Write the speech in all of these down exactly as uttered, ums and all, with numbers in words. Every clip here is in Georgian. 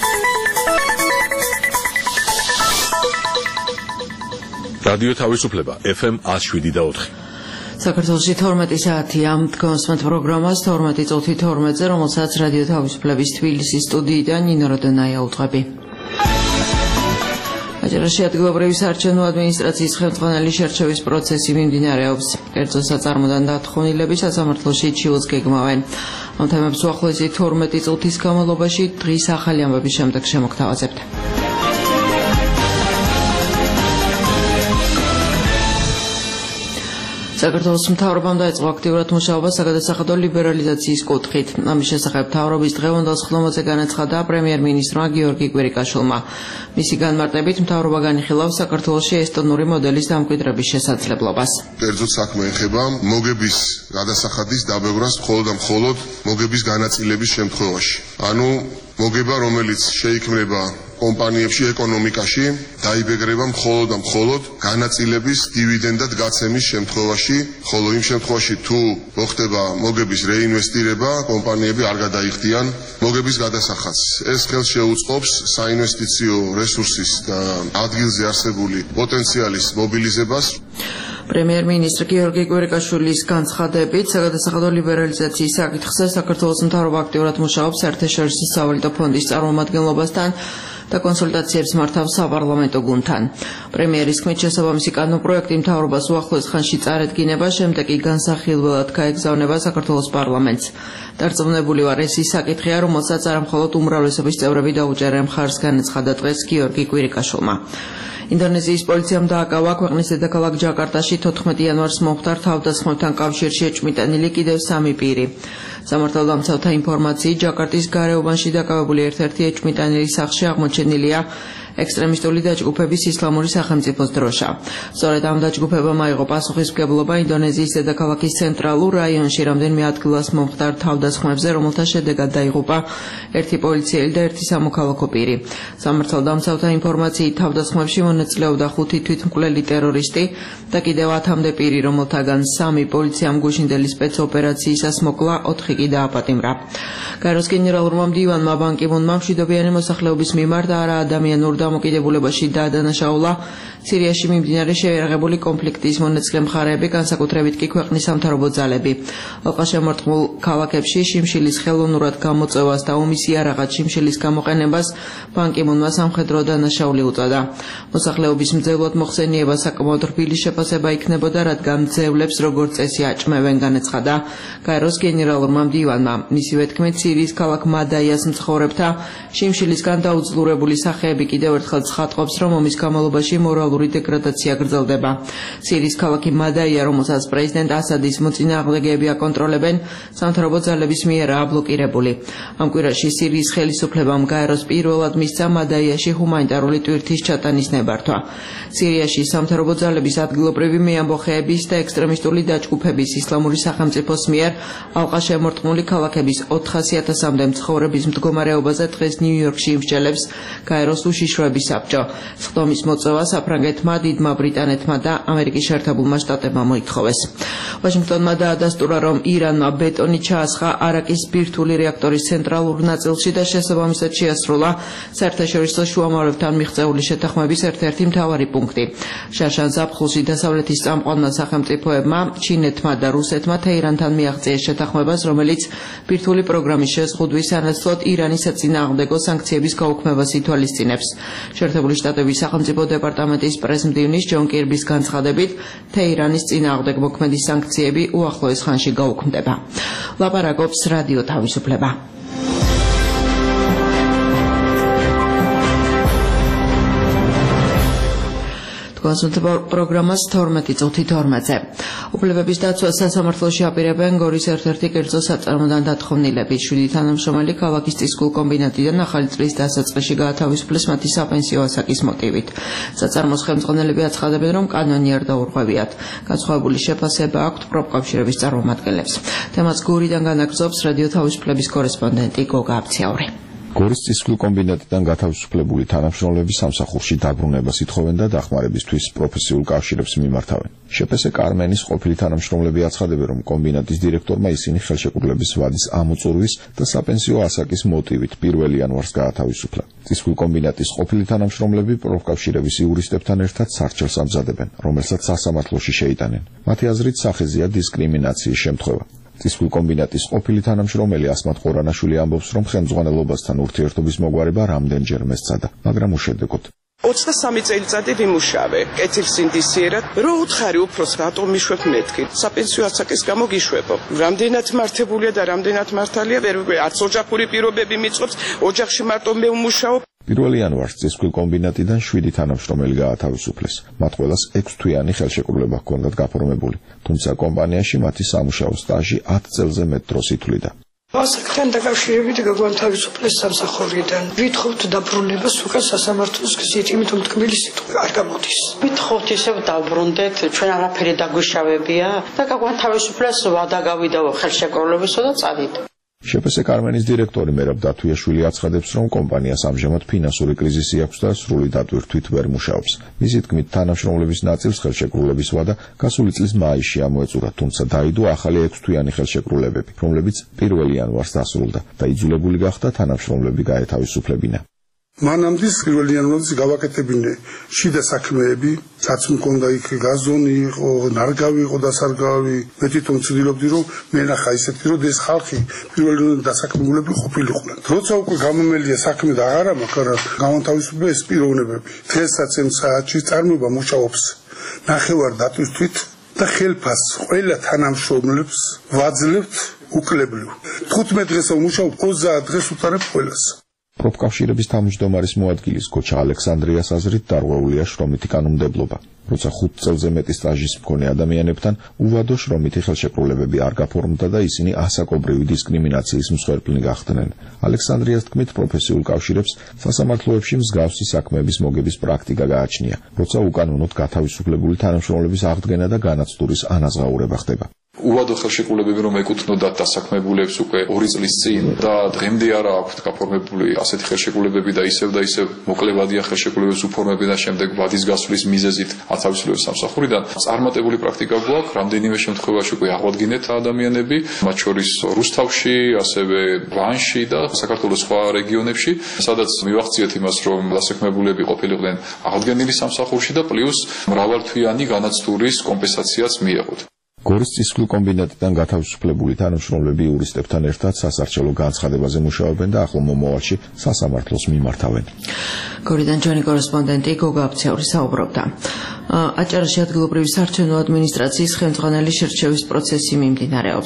რადიო თავისუფლება ეფ ემ ათს შვიდი და ოთხი. საქართველოში თორმეტი საათია დგომსმენთ პროგრამას თორმეტი წუთი თორმეტზე, რომელსაც რადიო თავისუფლების თბილისის სტუდიიდან ნინო როდონაია უძღვები. აჯერაში ადგილობრივი საარჩევნო ადმინისტრაციის ხელმძღვანელი შერჩევის პროცესი მიმდინარეობს. კერძო საწარმოდან დათხოვნილები სასამართლოში ჩიულს გეგმავენ. ამ თემებს უახლოესი თორმეტი წუთის განმავლობაში დღის ახალი ამბების შემდეგ შემოგთავაზებთ. საქართველოს მთავრობამ დაიწყო აქტიურად მუშაობა საგადასახადო ლიბერალიზაციის კუთხით. ამის შესახებ მთავრობის დღევანდელ სხდომაზე განაცხადა პრემიერ-მინისტრმა გიორგი კვირიკაშვილმა. მისი განმარტებით მთავრობა განიხილავს საქართველოში ესტონური მოდელის დამკვიდრების შესაძლებლობას. კერძო საქმე ეხება მოგების გადასახადის დაბევრას მხოლოდ და მხოლოდ მოგების განაწილების შემთხვევაში. ანუ მოგება, რომელიც შეიქმნება კომპანიებში, ეკონომიკაში, დაიბეგრება მხოლოდ და მხოლოდ განაწილების დივიდენდად გაცემის შემთხვევაში, ხოლო იმ შემთხვევაში თუ მოხდება მოგების რეინვესტირება, კომპანიები არ გადაიხდიან მოგების გადასახადს. ეს ხელს შეუწყობს საინვესტიციო რესურსის და ადგილზე არსებული პოტენციალის მობილიზებას. პრემიერ-მინისტრი გიორგი კვირიკაშვილის განცხადებით, საგადასახადო ლიბერალიზაციის საკითხზე საქართველოს მთავრობა აქტიურად მუშაობს საერთაშორისო სავალუტო ფონდის წარმომადგენლობასთან და კონსულტაციებს მართავს საპარლამენტო გუნდთან. პრემიერის თქმით, შესაბამისი კანონპროექტი მთავრობას უახლოეს ხანში წარედგინება, შემდეგ კი განსახილველად გაეგზავნება საქართველოს პარლამენტს. დარწმუნებული ვარ, ეს ის საკითხია, რომელსაც არამხოლოდ უმრავლესობის წევრები დაუჭერენ მხარს, განაცხადა დღეს გიორგი კვირიკაშვილმა. ინდონეზიის პოლიციამ დააკავა ქვეყნის დედაქალაქ ჯაკარტაში თოთხმეტი იანვარს მომხდარ თავდასხმებთან კავშირში ეჭვმიტანილი კიდევ სამი პირი. სამართალდამცავთა ინფორმაციით, ჯაკარტის გარეუბანში დაკავებული ერთ-ერთი ეჭვმიტანილი სახლში აღმოჩენილია ექსტრემისტული დაჯგუფების ისლამური სახელმწიფოს დროშა. სწორედ ამ დაჯგუფებამ აიღო პასუხისმგებლობა ინდონეზიის დედაქალაქის ცენტრალურ რაიონში რამდენიმე ადგილას მომხდარ თავდასხმებზე, რომელთა შედეგად დაიღუპა ერთი პოლიციელი და ერთი სამოქალაქო პირი. სამართალდამცავთა ინფორმაციით, თავდასხმებში მონაწილეობდა ხუთი თვითმკვლელი ტერორისტი და კიდევ ათამდე პირი, რომელთაგან სამი პოლიციამ გუშინდელი სპეცოპერაციისას მოკლა, ოთხი კი დააპატიმრა. გაეროს გენერალურმა მდივანმა ბან კი მუნმა მშვიდობიანი მოსახლეობის მიმართ და არა ადამიანურ დამოკიდებულებაში დაადანაშაულა სირიაში მიმდინარე შეიარაღებული კონფლიქტის მონაწილე მხარეები, განსაკუთრებით კი ქვეყნის სამთავრობო ძალები. ალყაშემორტყმულ ქალაქებში შიმშილის ხელოვნურად გამოწვევას და ომის იარაღად შიმშილის გამოყენებას ბან კი მუნმა სამხედრო დანაშაული უწოდა. მოსახლეობის მძევლად მოხსენიება საკმაოდ რბილი შეფასება იქნებოდა, რადგან მძევლებს როგორც წესი აჭმევენ, განაცხადა გაეროს გენერალურმა მდივანმა. მისივე თქმით, სირიის ქალაქ მადაიას მცხოვრებთა შიმშილისგან დაუძლურებული სახეები კიდევ ერთხელ ცხადყოფს, რომ ომის განმავლობაში მორალური დეგრადაცია გრძელდება. სირიის ქალაქი მადაია, რომელსაც პრეზიდენტ ასადის მოწინააღმდეგეები აკონტროლებენ, სამთავრობო ძალების მიერაა ბლოკირებული. ამ კვირაში სირიის ხელისუფლებამ გაეროს პირველად მისცა მადაიაში ჰუმანიტარული ტვირთის ჩატანის ნებართვა. სირიაში სამთავრობო ძალების ადგილობრივი მეამბოხეების და ექსტრემისტული დაჯგუფების ისლამური სახელმწიფოს მიერ ალყაშემორტყმული ქალაქების ოთხასი ათასამდე მცხოვრების მდგომარეობაზე დღეს ნიუ-იორკში იმსჯელებს გაეროს უშიშროების საბჭო. სხდომის მოწვევა საფრანგეთმა, დიდმა ბრიტანეთმა და ამერიკის შეერთებულმა შტატებმა მოითხოვეს. ვაშინგტონმა დაადასტურა, რომ ირანმა ბეტონი ჩაასხა არაკის ბირთვული რეაქტორის ცენტრალურ ნაწილში და შესაბამისად შეასრულა საერთაშორისო შუამავლებთან მიღწეული შეთანხმების ერთ-ერთი მთავარი პუნქტი. შარშან ზაფხულში დასავლეთის წამყვანმა სახელმწიფოებმა, ჩინეთმა და რუსეთმა თეირანთან მიაღწიეს შეთანხმებას, რომელიც ბირთვული პროგრამის შეზღუდვის სანაცვლოდ ირანის საწინააღმდეგო სანქციების გაუქმებას ითვალისწინებს. შეერთებული შტატების სახელმწიფო დეპარტამენტის პრესმდივნის ჯონ კირბის განცხადებით, თეირანის წინააღმდეგ მოქმედი სანქციები უახლოეს ხანში გაუქმდება. ლაპარაკობს რადიო თავისუფლება. კონსულტациო პროგრამას თორმეტი წუთი თორმეტზე. უფლებების დაცვას სასამართლოში აპირებენ გორის ერთ-ერთი კერძო საწარმოდან დათხოვნილები. შვიდი თანამშრომელი ქალაქის წისქვილ კომბინატიდან ახალი წლის დასაწყისში გაათავისუფლეს მათი საპენსიო ასაკის მოტივით. საწარმოს ხელმძღვანელები აცხადებენ, რომ კანონი არ დაურღვევიათ. განსხვავებული შეფასება აქვთ პროფკავშირების წარმომადგენლებს. თემას გურიდან განაგრძობს რადიო თავისუფლების კორესპონდენტი გოგა აბციაური. გორის წისქვილ კომბინატიდან გათავისუფლებული თანამშრომლები სამსახურში დაბრუნებას ითხოვენ და დახმარებისთვის პროფესიულ კავშირებს მიმართავენ. შპს კარმენის ყოფილი თანამშრომლები აცხადებენ, რომ კომბინატის დირექტორმა ისინი ხელშეკრულების ვადის ამოწურვის და საპენსიო ასაკის მოტივით პირველ იანვარს გაათავისუფლა. წისქვილ კომბინატის ყოფილი თანამშრომლები პროფკავშირების იურისტებთან ერთად სარჩელს ამზადებენ, რომელსაც სასამართლოში შეიტანენ. მათი აზრით სახეზეა დისკრიმინაციის შემთხვევა. წისქვილ კომბინატის ყოფილი თანამშრომელი ასმათ ყორანაშვილი ამბობს, რომ ხელმძღვანელობასთან ურთიერთობის მოგვარება რამდენჯერმე სცადა, მაგრამ უშედეგოდ. ოცდასამი წელიწადი ვიმუშავე, კეთილს ინდისიერად, რო უთხარი უფროს რატომ მიშვებ მეთქი, საპენსიო ასაკის გამო გიშვებო. რამდენად მართებულია და რამდენად მართალია, ვერ ვიგვე, არც ოჯახური პირობები მიწყობს, ოჯახში მარტო მე ვმუშაობ. პირველ იანვარს წისქვილ კომბინატიდან შვიდი თანამშრომელი გაათავისუფლეს. მათ ყველას ექვსთვიანი ხელშეკრულება ჰქონდათ გაფორმებული, თუმცა კომპანიაში მათი სამუშაო სტაჟი ათ წელზე მეტ დროს ითვლიდა. ასაკთან დაკავშირებით გაგვანთავისუფლეს სამსახურიდან. ვითხოვთ დაბრუნებას უკან სასამართლოს გზით, იმიტომ თქმელი სიტყვა არ გამოდის. ვითხოვთ ისევ დავბრუნდეთ, ჩვენ არაფერი დაგვიშავებია და გაგვანთავისუფლეს ვადა გავიდაო ხელშეკრულებისა და წავიდეთ. შპს კარმენის დირექტორი მერაბ დათუიაშვილი აცხადებს, რომ კომპანიას ამჟამად ფინანსური კრიზისი აქვს და სრული დატვირთვით ვერ მუშაობს. მისი თქმით, თანამშრომლების ნაწილს ხელშეკრულების ვადა გასული წლის მაისში ამოეწურა, თუმცა დაიდო ახალი ექვსთვიანი ხელშეკრულებები, რომლებიც პირველ იანვარს დასრულდა და იძულებული გახდა თანამშრომლები გაეთავისუფლებინა. მანამდე პირველ იანვარს გავაკეთებინე შიდა საქმეები, რაც მქონდა იქ გაზონი იყო, ნარგავი იყო დასარგავი. მე თვითონ ვცდილობდი, რომ მე ნახა ისეთი, რომ ეს ხალხი პირველ იანვარს დასაქმებულები ყოფილიყვნენ. როცა უკვე გამომელია საქმე და აღარა მაქვს, გამონთავისუფლდა ეს პიროვნებები. დღესაც ამ საათში წარმოება მუშაობს ნახევარ დატვირთვით და ხელფასს ყველა თანამშრომლებს ვაძლევთ უკლებლივ. თხუთმეტ დღესა ვმუშაობ, ოცდაათ დღეს უტარებ ყველას. პროფკავშირების თავმჯდომარის მოადგილის კოჩა ალექსანდრიას აზრით დარღვეულია შრომითი კანონმდებლობა. როცა ხუთ წელზე მეტი სტაჟის მქონე ადამიანებთან უვადო შრომითი ხელშეკრულებები არ გაფორმდა და ისინი ასაკობრივი დისკრიმინაციის მსხვერპლი გახდნენ. ალექსანდრიას თქმით, პროფესიულ კავშირებს სასამართლოებში მსგავსი საქმეების მოგების პრაქტიკა გააჩნია, როცა უკანონოდ გათავისუფლებული თანამშრომლების აღდგენა და განაცდურის ანაზღაურება ხდება. უვადო ხელშეკრულებები რომ ეკუთვნოდათ დასაქმებულებს უკვე ორი წლის წინ და დღემდე არა აქვთ გაფორმებული ასეთი ხელშეკრულებები და ისევ და ისევ მოკლევადია ხელშეკრულებების უფორმებიდან და შემდეგ ვადის გასვლის მიზეზით ათავისუფლების სამსახურიდან წარმატებული პრაქტიკა გვაქვს. რამდენიმე შემთხვევაში უკვე აღვადგინეთ ადამიანები, მათ შორის რუსთავში, ასევე ვანში და საქართველოს სხვა რეგიონებში, სადაც მივახციეთ იმას, რომ დასაქმებულები ყოფილიყვნენ აღდგენილი სამსახურში და პლუს მრავალთვიანი განაცდურის კომპენსაციაც მიეღოთ. გორის წისქვილ კომბინატიდან გათავისუფლებული თანამშრომლები იურისტებთან ერთად სასარჩელო განცხადებაზე მუშაობენ და ახლო მომავალში სასამართლოს მიმართავენ. გორიდან ჩვენი კორესპონდენტი გოგა აფციური საუბრობდა. აჭარაში ადგილობრივი საარჩევნო ადმინისტრაციის ხელმძღვანელი შერჩევის პროცესი მიმდინარეობს.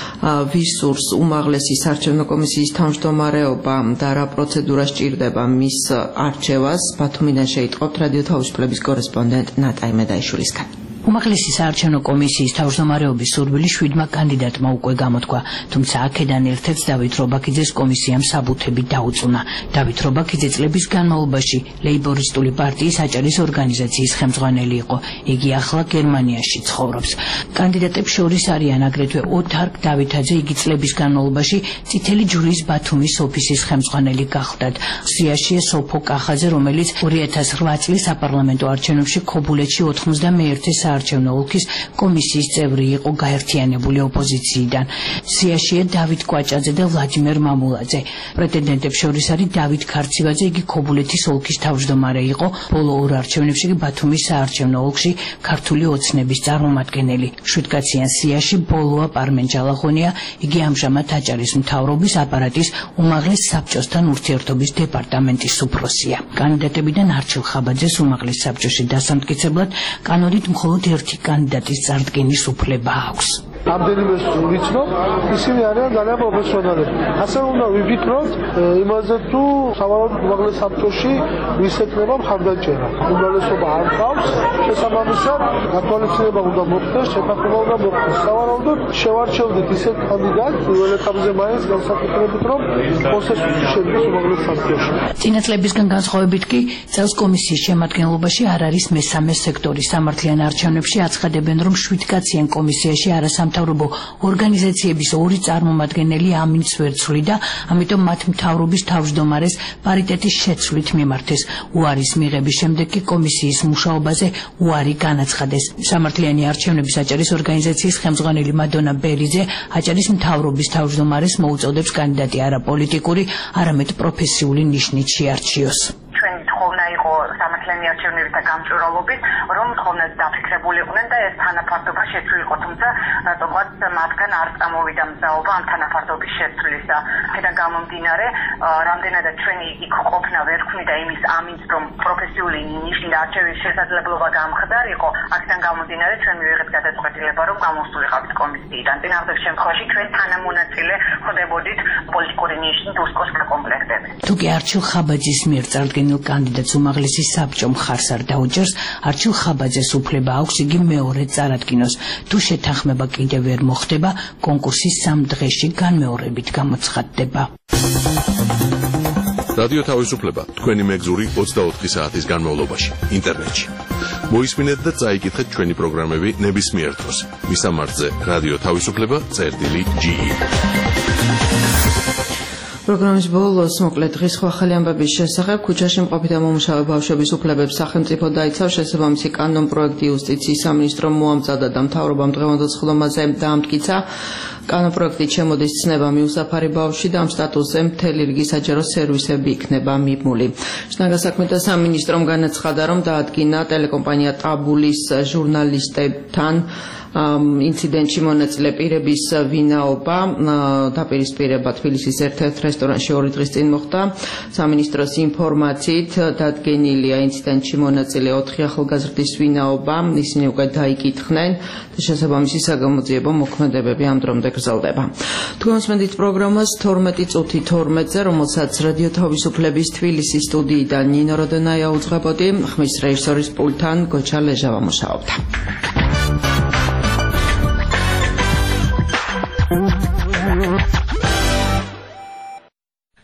ვის სურს უმაღლესი საარჩევნო კომისიის თავმჯდომარეობა და რა პროცედურა სჭირდება მის არჩევას, ბათუმიდან შეიტყობთ რადიო თავისუფლების კორესპონდენტ ნატაი მედაიშვილისგან. უმაღლესი საარჩევნო კომისიის თავმჯდომარეობის სურვილი შვიდმა კანდიდატმა უკვე გამოთქვა, თუმცა აქედან ერთ-ერთს დავით რობაქიძეს კომისიამ საბუთები დაუწუნა. დავით რობაქიძე წლების განმავლობაში ლეიბორისტული პარტიის აჭარის ორგანიზაციის ხელმძღვანელი იყო. იგი ახლა გერმანიაში ცხოვრობს. კანდიდატებს შორის არიან აგრეთვე ოთარ დავითაძე, იგი წლების განმავლობაში წითელი ჯვრის ბათუმის ოფისის ხელმძღვანელი გახლდათ. სიაშია სოფო კახაძე, რომელიც ორი ათას რვა წლის საპარლამენტო არჩევნებში ქობულეთში ოთხმოცდამეერთე საარჩევნო ოლქის კომისიის წევრი იყო გაერთიანებული ოპოზიციიდან. სიაშია დავით კვაჭაძე და ვლადიმერ მამულაძე. პრეტენდენტებს შორის არის დავით ქარცივაძე, იგი ქობულეთის ოლქის თავმჯდომარე იყო, ბოლო ორ არჩევნებში კი ბათუმის საარჩევნო ოლქში ქართული ოცნების წარმომადგენელი. შვიდკაციან სიაში ბოლოა პარმენ ჯალახონია, იგი ამჟამად აჭარის მთავრობის აპარატის უმაღლეს საბჭოსთან ურთიერთობის დეპარტამენტის უფროსია. კანდიდატებიდან არჩილ ხაბაძეს უმაღლეს საბჭოში დასამტკიცებლად კანონით მხოლოდ ერთი კანდიდატის წარდგენის უფლება აქვს. რამდენიმე ვიცნობ, ისინი არიან ძალიან პროფესიონალები. ასე უნდა ვიფიქროთ იმაზე, თუ სავარაუდოდ უმაღლეს საბჭოში ვის ეკნება მხარდაჭერა. უმრავლესობა არ ყავს, შესაბამისად გათვალისწინება უნდა მოხდეს, შეთანხმება უნდა მოხდეს. სავარაუდოდ შევარჩევდით ისეთ კანდიდატს პირველ ეტაპზე მაინც განსაკუთრებით, რომ კონსენსუსი შედგეს უმაღლეს საბჭოში. წინა წლებისგან განსხვავებით კი წელს კომისიის შემადგენლობაში არ არის მესამე სექტორი. სამართლიან არჩევნებში აცხადებენ, რომ შვიდკაციან კომისიაში არასამ სამთავრობო ორგანიზაციების ორი წარმომადგენელი ამინდს ვერ ცვლიდა, ამიტომ მათ მთავრობის თავმჯდომარეს პარიტეტის შეცვლით მიმართეს. უარის მიღების შემდეგ კი კომისიის მუშაობაზე უარი განაცხადეს. სამართლიანი არჩევნების აჭარის ორგანიზაციის ხელმძღვანელი მადონა ბერიძე აჭარის მთავრობის თავმჯდომარეს მოუწოდებს კანდიდატი არა პოლიტიკური, არამედ პროფესიული ნიშნით შეარჩიოს. ჩვენი თხოვნა იყო სამართლიანი არჩევნების და გამჭვირვალობის, რომ თხოვნას დაფიქსებულიყვნენ და ეს თანაფარდობა შეცვლილიყო, თუმცა რატომღაც მათგან არ წამოვიდა მზაობა ამ თანაფარდობის შეცვლისა. აქედან გამომდინარე, რამდენადაც ჩვენი იქ ყოფნა ვერ ქმნიდა იმის ამინდს, რომ პროფესიული ნიშნით არჩევის შესაძლებლობა გამხდარიყო, აქედან გამომდინარე ჩვენ მივიღეთ გადაწყვეტილება, რომ გამოსულიყავთ კომისიიდან. წინააღმდეგ შემთხვევაში ჩვენ თანამონაწილე ხდებოდით პოლიტიკური ნიშნით უსკოს გაკომპლექტებით. თუკი არჩილ ხაბაძის მიერ წარდგენილ კანდიდატს უმაღლესი საბჭო მხარს არ დაუჯერს, არჩილ ხაბაძეს უფლება აქვს იგი მეორე წარადგინოს. თუ შეთანხმება კიდევ ვერ მოხდება, კონკურსი სამ დღეში განმეორებით გამოცხადდება. რადიო თავისუფლება თქვენი მეგზური ოცდაოთხი საათის განმავლობაში ინტერნეტში. მოისმინეთ და წაიკითხეთ ჩვენი პროგრამები ნებისმიერ დროს. მისამართზე რადიო თავისუფლება წერტილი ჯი ი. პროგრამის ბოლოს მოკლედ დღის სხვა ახალი ამბების შესახებ ქუჩაში მყოფი და მომუშავე ბავშვების უფლებებს სახელმწიფო დაიცავს შესაბამისი კანონპროექტი იუსტიციის სამინისტრომ მოამზადა და მთავრობამ დღევანდელ სხდომაზე დაამტკიცა. კანონპროექტით შემოდის ცნება მიუსაფარი ბავშვი და ამ სტატუსზე მთელი რიგი საჯარო სერვისები იქნება მიმული. შინაგან საქმეთა სამინისტრომ განაცხადა, რომ დაადგინა ტელეკომპანია ტაბულის ჟურნალისტებთან ინციდენტში მონაწილე პირების ვინაობა. დაპირისპირება თბილისის ერთ-ერთ რესტორანში ორი დღის წინ მოხდა. სამინისტროს ინფორმაციით დადგენილია ინციდენტში მონაწილე ოთხი ახალგაზრდის ვინაობა. ისინი უკვე დაიკითხნენ და შესაბამისი საგამოძიებო მოქმედებები ამ დრომდე გრძელდება. თქვენსმენდით პროგრამას თორმეტი წუთი თორმეტზე, რომელსაც რადიო თავისუფლების თბილისის სტუდიიდან ნინო როდონაია უძღვებოდი, ხმის რეჟისორის პულტთან გოჩა ლეჟავა მუშაობდა.